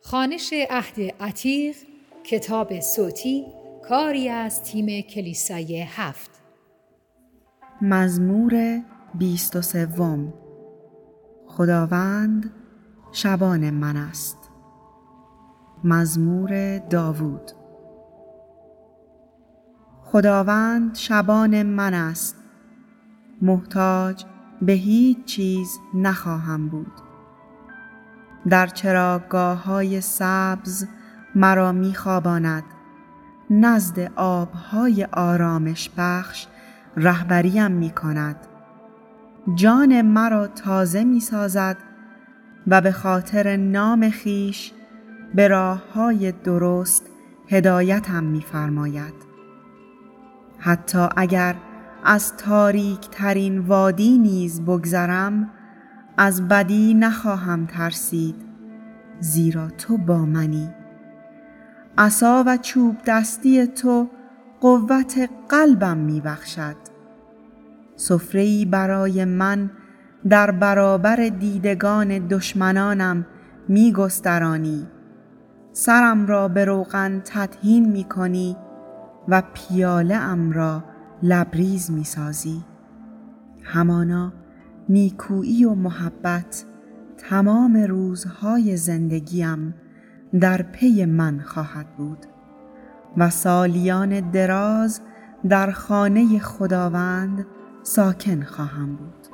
خوانش عهد عتیق، کتاب صوتی، کاری از تیم کلیسای 7. مزمور 23. خداوند شبان من است. مزمور داوود. خداوند شبان من است، محتاج به هیچ چیز نخواهم بود. در چراگاه‌های سبز مرا می‌خواباند، نزد آب‌های آرامش بخش رهبریم می‌کند. جان مرا تازه می‌سازد و به خاطر نام خویش به راه‌های درست هدایتم می‌فرماید. حتی اگر از تاریک ترین وادی نیز بگذرم، از بدی نخواهم ترسید، زیرا تو با منی. عصا و چوب دستی تو قوت قلبم میبخشد. سفره‌ای برای من در برابر دیدگان دشمنانم میگسترانی. سرم را به روغن تطحین میکنی و پیاله ام را لبریز میسازی. همانا نیکویی و محبت تمام روزهای زندگیم در پی من خواهد بود و سالیان دراز در خانه خداوند ساکن خواهم بود.